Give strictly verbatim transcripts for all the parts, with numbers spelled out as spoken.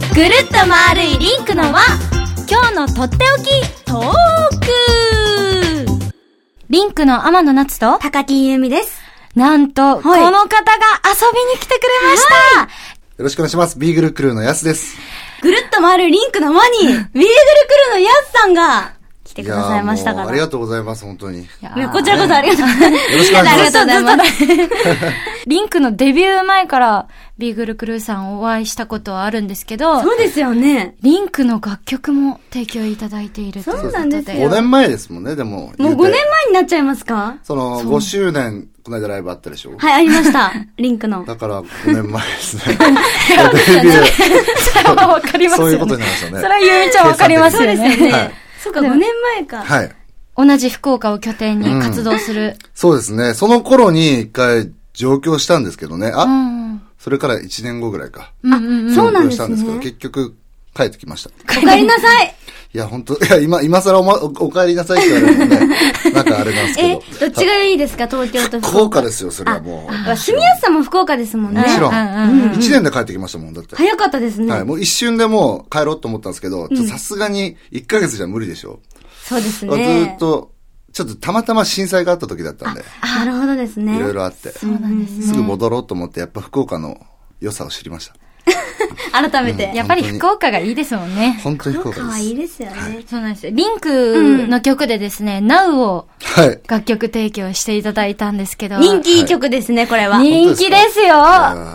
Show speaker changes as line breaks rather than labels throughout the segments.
ぐるっと丸いリンクの輪、今日のとっておきトーク。リンクの天野夏と
高木由美です。
なんと、はい、この方が遊びに来てくれました、はい、
よろしくお願いします。ビーグルクルーのヤスです。
ぐるっと回るリンクの輪にビーグルクルーのヤスさんが来てくださいましたから。
ありがとうございます。本当に。い
やこちらこそありがとうございます。
よろしくお願いします。
ありがとうございます。
リンクのデビュー前からビーグルクルーさんお会いしたことはあるんですけど、
そうですよね。
リンクの楽曲も提供いただいているということで。
そうなんですよ。
ごねんまえですもんね、でも。
もうごねんまえになっちゃいますか？
そのごしゅうねん、この間ライブあったでしょ？
はい、ありました。リンクの。
だからごねんまえですね。
デビュー。それはわかりますよね。
そういうことになりましたね。
それはゆみちゃんわかりますよね。
そうですよね。はい、そうか、ごねんまえか。
はい。
同じ福岡を拠点に活動する。うん、
そうですね。その頃に一回上京したんですけどね。あ、うん、それからいちねんごぐらいか。
あ、そうなんですね。上京したんですけど、
結局帰ってきました。
お帰りなさい。
いや、本当いや、今、今更おま、お、お帰りなさいって言われるとね、なんかあれなんですけど。
え、どっちがいいですか、東京と福岡。
福岡ですよ、それはもう。
住みやすさも福岡ですもんね。
もちろん。一年で帰ってきましたもん、だって。
早かったですね。
はい、もう一瞬でもう帰ろうと思ったんですけど、さすがにいっかげつじゃ無理でしょ。
そうですね。
ずっと、ちょっとたまたま震災があった時だったんで。
なるほどですね。
いろいろあって。
そうなんですね。
すぐ戻ろうと思って、やっぱ福岡の良さを知りました。
改めて、
うん。やっぱり福岡がいいですもんね。
本当に福岡です。
福岡はいいですよね。はい、
そうなんですよ。リンクの曲でですね、うん、Now を楽曲提供していただいたんですけど。
はい、人気曲ですね、これは。
人気ですよ。はい。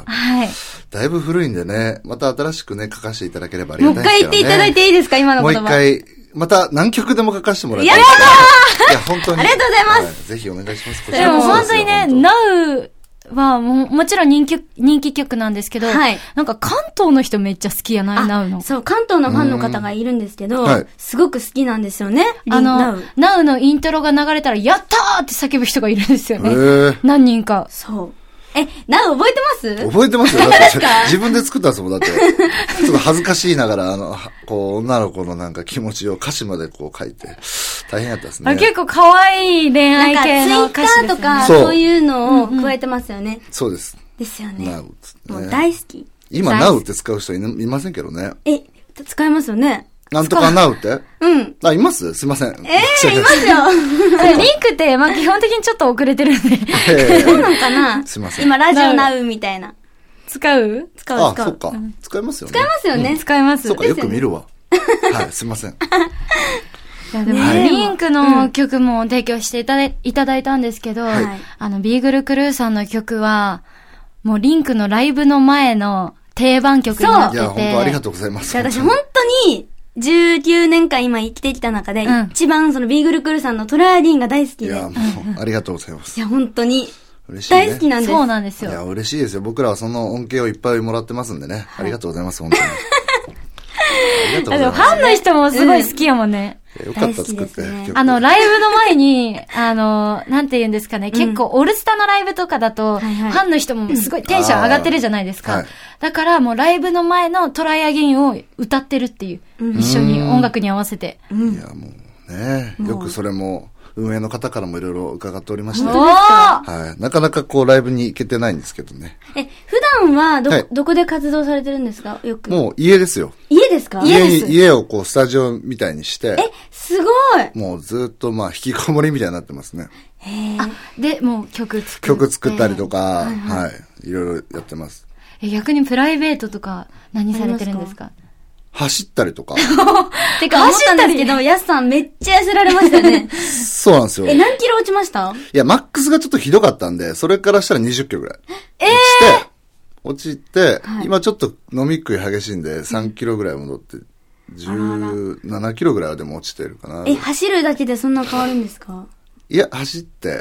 だいぶ古いんでね、また新しくね、書かせていただければありがたいですけどね。
もう一回言っていただいていいですか、今の言葉。
もう一回。また何曲でも書かせてもらいたい。
やだー
いや、本当に。
ありがとうございます。
はい、ぜひお願いします。
でも本当にね、Now はも、もちろん人気、人気曲なんですけど、はい、なんか関東の人めっちゃ好きやない、Now の。
そう、関東のファンの方がいるんですけど、はい、すごく好きなんですよね。
あの、Now のイントロが流れたら、やったーって叫ぶ人がいるんですよね。何人か。
そう。え、Now 覚えてます
覚えてますよ。だって自分で作ったんですもん、だって。ちょっと恥ずかしいながら、あの、こう、女の子のなんか気持ちを歌詞までこう書いて、大変やったですね。
あ、結構可愛い恋愛系の歌詞ですね。
ツイッターとか、そういうのを加えてますよね。
そうです。
ですよね。
Now つって。
もう大好き。
今、Now って使う人いませんけどね。
え、使いますよね。
なんとかNowって？うん。あ、いますすいません。
ええー、いますよ。
リンクって、まあ、基本的にちょっと遅れてるんで。
えー、そうなんかな
すいません。
今、ラジオNowみたいな。
使う
使う、使う。
あ、そっか。使いますよね。
使いますよね。
うん、使います。
そっか、よく見るわ。はい、すいません。い
やでも、ね、リンクの曲も提供していただい、いただいたんですけど、はい、あの、ビーグルクルーさんの曲は、もうリンクのライブの前の定番曲になってて。
いや、本当ありがとうございます。
私、本当に、じゅうきゅうねんかん今生きてきた中で、うん、一番そのビーグルクルーさんのトライアディーンが大好きで。
いや、もう、ありがとうございます。
いや、本当に。
嬉しい、ね。
大好きなんです。
そうなんですよ。
いや、嬉しいですよ。僕らはその恩恵をいっぱいもらってますんでね。はい、ありがとうございます、本当に。あ
りがとうございます。ファンの人もすごい好きやもんね。
うん、よかった、作って、ね。
あの、ライブの前に、あの、なんて言うんですかね、うん、結構オールスタのライブとかだと、はいはい、ファンの人もすごいテンション上がってるじゃないですか。はい、だからもうライブの前のトライアゲインを歌ってるっていう。うん、一緒に音楽に合わせて。
うん、いや、もうね、よくそれも、運営の方からもいろいろ伺っておりまして。はい。なかなかこうライブに行けてないんですけどね。
え、普段はど、はい、どこで活動されてるんですか？よく。
もう家ですよ。
家ですか？
家に、家をこうスタジオみたいにして。
え、すごい。
もうずっとまあ引きこもりみたいになってますね。
へあ、で、もう曲作って。
曲作ったりとか、はい、はい。いろいろやってます。
え、逆にプライベートとか何されてるんですか？
走ったりとか。
てか、思ったんですけど、ヤスさんめっちゃ痩せられましたよね。
そうなんですよ。
え、何キロ落ちました？
いや、マックスがちょっとひどかったんで、それからしたらにじゅっキロぐらい。
えー、
落ちて、落ちて、はい、今ちょっと飲み食い激しいんで、さんキロぐらい戻って、じゅうななキロぐらいはでも落ちてるかな。
え、走るだけでそんな変わるんですか？
いや、走って、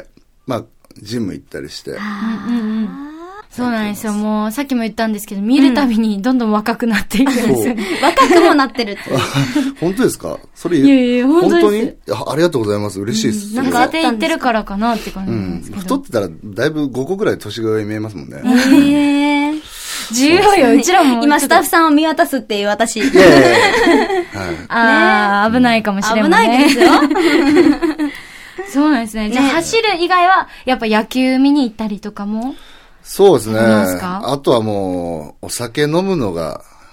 まあ、ジム行ったりして。
あうんうんそうなんですよ。もう、さっきも言ったんですけど、見るたびにどんどん若くなっていくんですよね。
うん、若くもなってるって。
本当ですか？それ、
いやいや、本当に
あありがとうございます。嬉しいです。
うん、なんか当て言ってるからかなって感じなんですけど。
うん、太ってたら、だいぶごこぐらい年上に見えますもんね。
へー。
重要よ、うちらも。
今、スタッフさんを見渡すっていう私。い
やいやいや
はい、あー、危ないかもしれないね。
危ないですよ。
そうなんですね。じゃあ、走る以外は、やっぱ野球見に行ったりとかも
そうですね。あとはもう、お酒飲むのが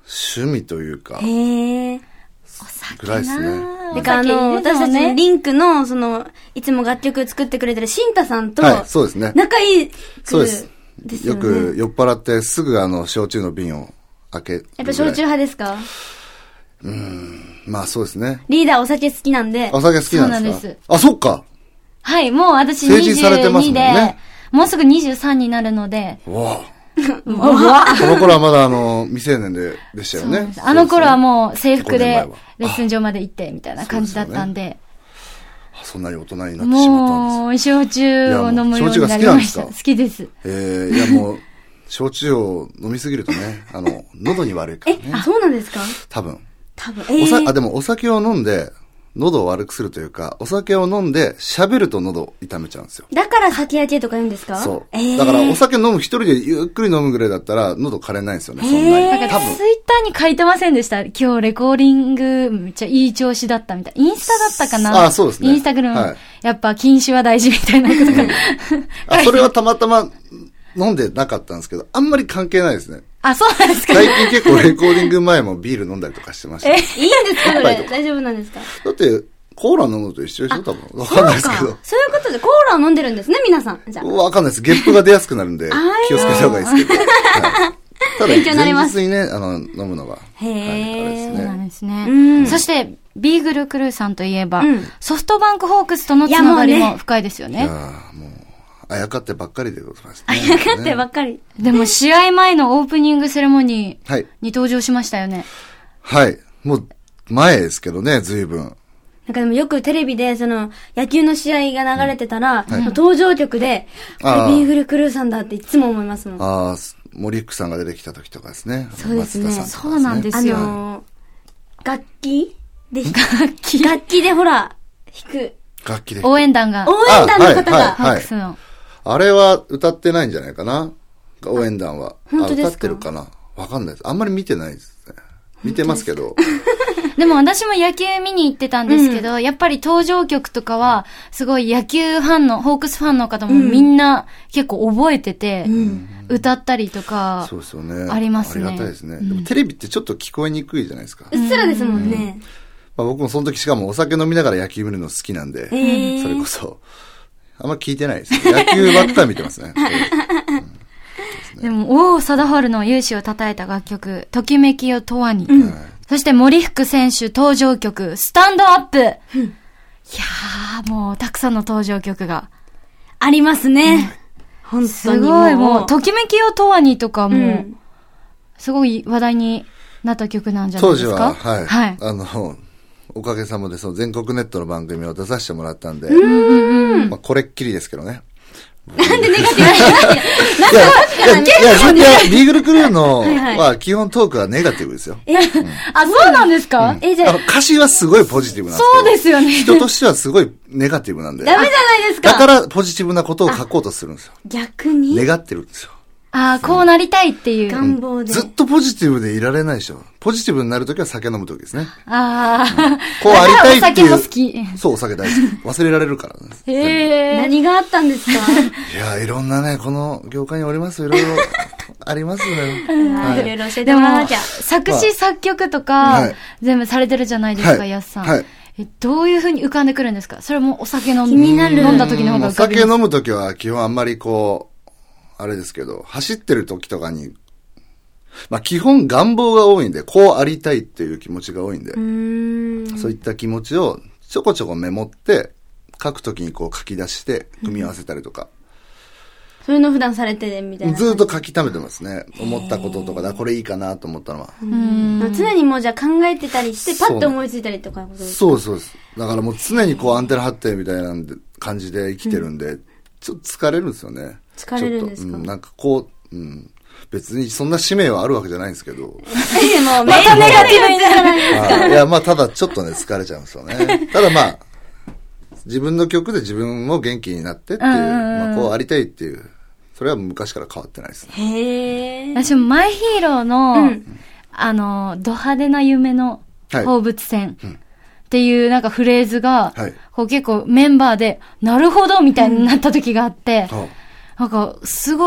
趣味というか。
へえ。
お酒
ぐらいですね。
だからあの、私たちのリンクの、その、いつも楽曲作ってくれてるシンタさんと、
はい、そうですね。
仲いい。
そうです。ですよね、よく酔っ払ってすぐあの、焼酎の瓶を開け。
やっぱ焼酎派ですか？
うーん、まあそうですね。
リーダーお酒好きなんで。
お酒好きなんですか？そうなんです。あ、そっか。
はい、もう私にじゅうにで、成人されてますもんね、もうすぐにじゅうさんになるので。
わぁ。この頃はまだあの、未成年で、でしたよね。
あの頃はもう制服でレッスン場まで行って、みたいな感じだったんで。
そんなに大人になってしまったんです。
もう、焼酎を飲むようになりました。好きです。
ええ、いやもう、焼酎を飲みすぎるとね、あの、喉に悪いからね。
え、そうなんですか？
多分。
多分。
えー、おさ、あ、でもお酒を飲んで、喉を悪くするというか、お酒を飲んで喋ると喉を痛めちゃうんですよ。
だから酒焼けとか言うんですか？
そう。えー、だからお酒飲む一人でゆっくり飲むぐらいだったら喉枯れないんですよね、えー、そんなに。
なんかツイッターに書いてませんでした？今日レコーディングめっちゃいい調子だったみたいな。インスタだったかな？
あ、そうですね。
インスタグラム、はい、やっぱ禁酒は大事みたいなことが。
あ、それはたまたま飲んでなかったんですけど、あんまり関係ないですね。
あ、そうなんですか？
最近結構レコーディング前もビール飲んだりとかしてました。
え、いいんですかそれ？大丈夫なんですか？
だって、コーラ飲むのと一緒でしょ多分。わかんないですけど。
そういうことで、コーラを飲んでるんですね、皆さん。じゃあ。
わかんないです。ゲップが出やすくなるんで、気をつけた方がいいですけど。はい、ただ、前日にね、あの、飲むのが。
へー。
そうなんですね。そして、ビーグルクルーさんといえば、うん、ソフトバンクホークスとのつながりも深いですよね。いやもう、
あやかってばっかりでございますね。
あやかってばっかり。
でも、試合前のオープニングセレモニーに登場しましたよね。
はい。はい、もう、前ですけどね、随分。
なんかでもよくテレビで、その、野球の試合が流れてたら、うんはい、登場曲で、ビーグルクルーさんだっていつも思いますもん。
ああ、森福さんが出てきた時とかですね。
そうですね。
ね
そうなんですよ。
あのー、楽器で、楽器楽器でほら、弾く。
楽器で。
応援団が。
応援団の方が。
ハックスの。
あれは歌ってないんじゃないかな応援団は。
本当ですか？
歌ってるかなわかんないです。あんまり見てないですね。見てますけど。
でも私も野球見に行ってたんですけど、うん、やっぱり登場曲とかは、すごい野球ファンの、ホークスファンの方もみんな結構覚えてて、うん、歌ったりとか、
そうですよね。
ありますね。
ありがたいですね、うん。でもテレビってちょっと聞こえにくいじゃないですか。
うっすらですもんね。うん
まあ、僕もその時しかもお酒飲みながら野球見るの好きなんで、えー、それこそ、あんま聞いてないです。野球ばっかり見てますね。
うん、でも、王貞治の勇姿を称えた楽曲、ときめきを永遠に。うん、そして森福選手登場曲、スタンドアップ。うん、いやー、もう、たくさんの登場曲が。
ありますね。うん、本当に。
すごい、もう、ときめきを永遠にとかも、うん、すごい話題になった曲なんじゃないですか？
当時は、はい。はい。あの、おかげさまでその全国ネットの番組を出させてもらったんで、
うん
まあ、これっきりですけどね。
なんでネガティブなんで
いや、いや、いや、ビーグルクルーのは基本トークはネガティブですよ。
え、あ、そうなんですか？
え、じゃあ。歌詞はすごいポジティブなんです
そうですよね。
人としてはすごいネガティブなんで。
ダメじゃないですか。
だからポジティブなことを書こうとするんですよ。
逆に
願ってるんですよ。
ああ、こうなりたいっていう。
願望で。
ずっとポジティブでいられないでしょ。ポジティブになるときは酒飲むときですね。
ああ、うん。
こうありたいっていう。
お酒も好き。
そう、お酒大好き。忘れられるからね。
へえ。何があったんですか？
いや、いろんなね、この業界におりますいろいろありますね。
はい。いろいろ教えてもらわなきゃ。
作詞作曲とか、全部されてるじゃないですか、やすさん。はい。え、どういう風に浮かんでくるんですか？それもお酒飲んだ時の方が浮かびます。
お酒飲む時は基本あんまりこう、あれですけど、走ってる時とかに、まあ基本願望が多いんで、こうありたいっていう気持ちが多いんで、う
ーん
そういった気持ちをちょこちょこメモって、書く時にこう書き出して、組み合わせたりとか。
うん、そういうの普段されてみたいな。
ずーっと書き溜めてますね。思ったこととかだ、これいいかなと思ったのは。
うーん常にもうじゃあ考えてたりして、パッと思いついたりとかことですか？
そうそうです。だからもう常にこうアンテナ張ってみたいな感じで生きてるんで、うん、ちょっと疲れるんですよね。
疲れるんですか？
うん、なんかこう、うん、別にそんな使命はあるわけじゃないんですけど。もう
めっちゃネガティブにならないですか？
いや、まあただちょっとね、疲れちゃうんですよね。ただまあ、自分の曲で自分も元気になってっていう、まあこうありたいっていう、それは昔から変わってないですね。
へー。
私もマイヒーローの、うん、あの、ド派手な夢の放物線。はいうんっていうなんかフレーズが、はい、こう結構メンバーで、なるほどみたいになった時があって、うん、なんかすごい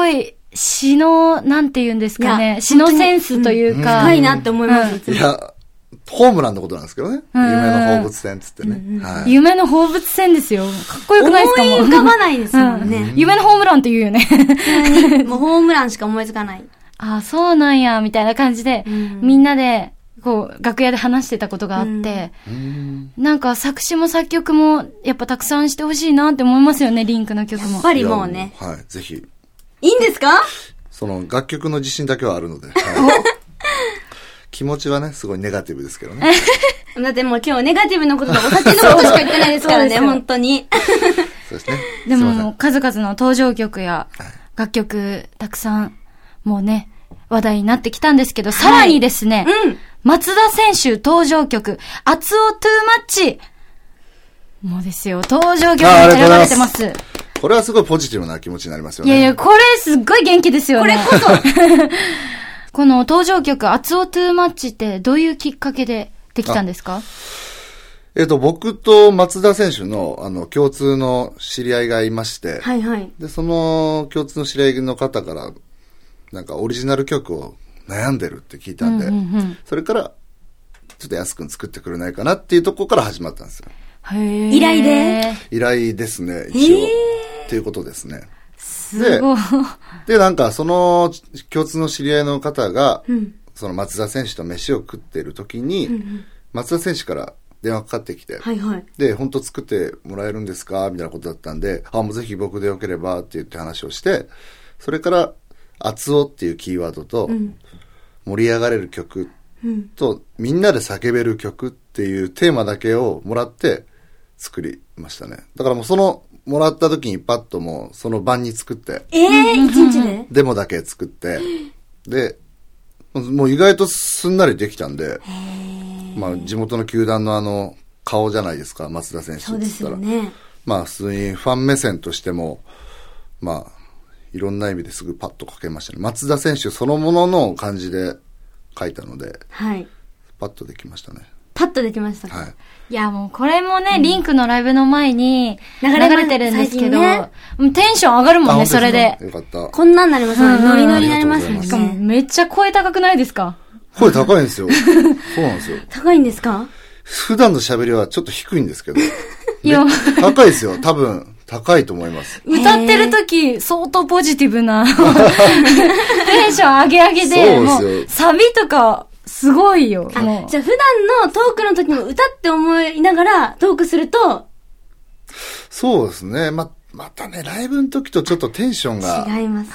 詩の、なんて言うんですかね、詩のセンスというか。
深いなって思います。
いや、ホームランのことなんですけどね。夢の放物線つってね。
夢の放物線ですよ。かっこよくないですか？
思い浮かばないですもんね。
夢のホームランって言うよね。
もうホームランしか思いつかない。
ああ、そうなんや、みたいな感じで、みんなで、こう、楽屋で話してたことがあって、なんか作詞も作曲も、やっぱたくさんしてほしいなって思いますよね、リンクの曲も。
やっぱりもうね。
はい、ぜひ。い
いんですか？
その楽曲の自信だけはあるので。気持ちはね、すごいネガティブですけどね。
だってもう今日ネガティブなこととお酒のことしか言ってないですからね、本当に。
そうですね。
でも、数々の登場曲や楽曲、たくさん、もうね、話題になってきたんですけど、さらにですね、うん、松田選手登場曲、アツオトゥーマッチ。もうですよ、登場曲に選ばれてます。
これはすごいポジティブな気持ちになりますよね。
いやいや、これすっごい元気ですよね。これこそ。この登場曲、アツオトゥーマッチってどういうきっかけでできたんですか？
えっと、僕と松田選手の、あの、共通の知り合いがいまして、
はいはい。
で、その共通の知り合いの方から、なんかオリジナル曲を悩んでるって聞いたんで、うんうんうん、それから、ちょっと安くん作ってくれないかなっていうところから始まったんですよ。
へー。依頼で？
依頼ですね、一応。っていうことですね。
すごい。
で、なんかその共通の知り合いの方が、うん、その松田選手と飯を食っている時に、うんうん、松田選手から電話かかってきて、
はいはい、
で、本当作ってもらえるんですかみたいなことだったんで、あ、もうぜひ僕でよければって言って話をして、それから、アツオっていうキーワードと、うん、盛り上がれる曲と、うん、みんなで叫べる曲っていうテーマだけをもらって作りましたね。だからもうその、もらった時にパッともうその晩に作って。
えー、一日で
デモだけ作って。で、もう意外とすんなりできたんで、まあ地元の球団のあの顔じゃないですか、松田選手って言ったら。
そうですよね。
まあ普通にファン目線としても、まあいろんな意味ですぐパッと書けましたね。松田選手そのものの感じで書いたので、
はい。
パッとできましたね。
パッとできましたか。
はい。
いや、もうこれもね、うん、リンクのライブの前に流れてるんですけど、ね、テンション上がるもんね、それで。
よかった。
こんなんなりますね。ノリノリになりますね。
しかもめっちゃ声高くないですか？
声高いんですよ。そうなんですよ。
高いんですか？
普段の喋りはちょっと低いんですけど。いや、高いですよ。多分、高いと思います。
歌ってる時、相当ポジティブな、テンション上げ上げで、もう、サビとか、すごいよ。
あ、じゃあ普段のトークの時も歌って思いながらトークすると、
そうですね。ま、またね、ライブの時とちょっとテンションが。
違います。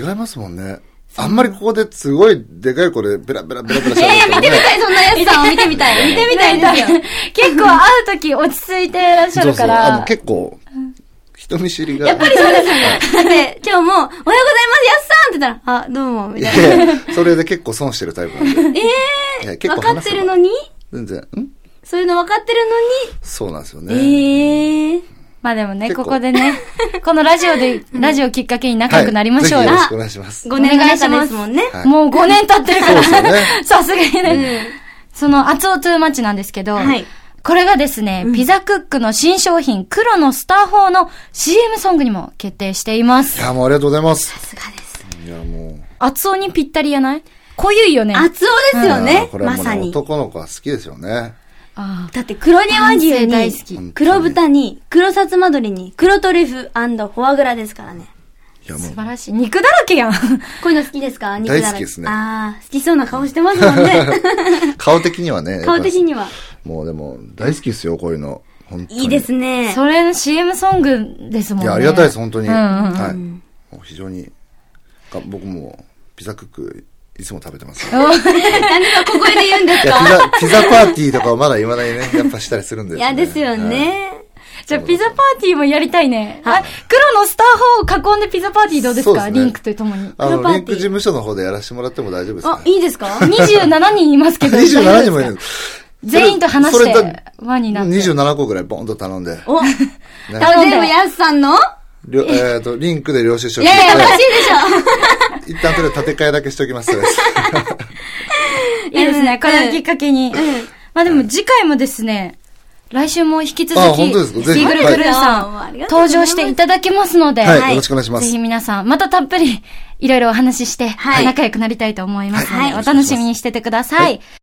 違いますもんね。あんまりここですごいでかい声でベラベラベラベラ喋って、ね。
いやいや、見てみたい、そんなやつさんを見てみたい。見てみたいですよ。
結構会う時落ち着いてらっしゃるから。そうそう、
あの結構、人見知りが。
やっぱりそうですよね。だって、今日も、おはようございます、やっさんって言ったら、あ、どうも、みたいな。
いや、それで結構損してるタイプなんで。
ええー、分かってるのに
全然、ん
そういうの分かってるのに
そうなんですよね。
ええー。
まあでもね、ここでね、このラジオで、ラジオきっかけに仲良くなりましょうよ。
はい、ぜひよろしくお願いします。
ごねんがたですもんね。
はい、もうごねん経ってるから。そうですよね。さすがにね。うん、その、アツオトゥーマッチなんですけど、はい、これがですね、うん、ピザクックの新商品、黒のスターフォーの シーエム ソングにも決定しています。
いや、もうありがとうございます。
さすがです。
いや、もう。
アツオにぴったりやない？濃ゆいよね。
アツオですよね。
これはもう、
まさに。
男の子は好きですよね。
ああ、だって黒毛和牛に、黒豚に、黒さつま鶏に、黒トリュフ&フォアグラですからね。
いやもう
素晴らしい。肉だらけやん。こ
ういうの好きですか？肉だらけ。
大好きですね。
ああ、好きそうな顔してますもんね。
顔的にはね。
顔的には。
もうでも、大好きですよ、こういうの。本当に。
いいですね。
それの シーエム ソングですもんね。
いや、ありがたいです、本当に。
うんうんうん、
はい。もう非常に、僕もピザクック、いつも食べてます、ね。
なんでここで言うんですか？
ピザ、ピザパーティーとかはまだ言わないね。やっぱしたりするんですね。
いやですよね。
はい、じゃあピザパーティーもやりたいね。はい。黒のスターフォーを囲んでピザパーティーどうですか？ですね、リンクとともに。
あの、リンク事務所の方でやらせてもらっても大丈夫ですか？
あ、いいですか？
にじゅうななにんいますけど。
にじゅうななにんもいる。
全員と話して、輪になって。
にじゅうななこぐらいボンと頼んで。
お、ね、頼んでもやすさんの
えっと、リンクで領収書。
いやいや、おかしいでし
ょ。一旦それ立て替えだけしておきます。
いいですね。これをきっかけに。うん、まあでも次回もですね、 来週も引き続き、イーグルクルーさん、登場していただきますので、
はい、よろしくお願いします。
ぜひ皆さん、またたっぷり、いろいろお話しして、仲良くなりたいと思いますので、お楽しみにしててください。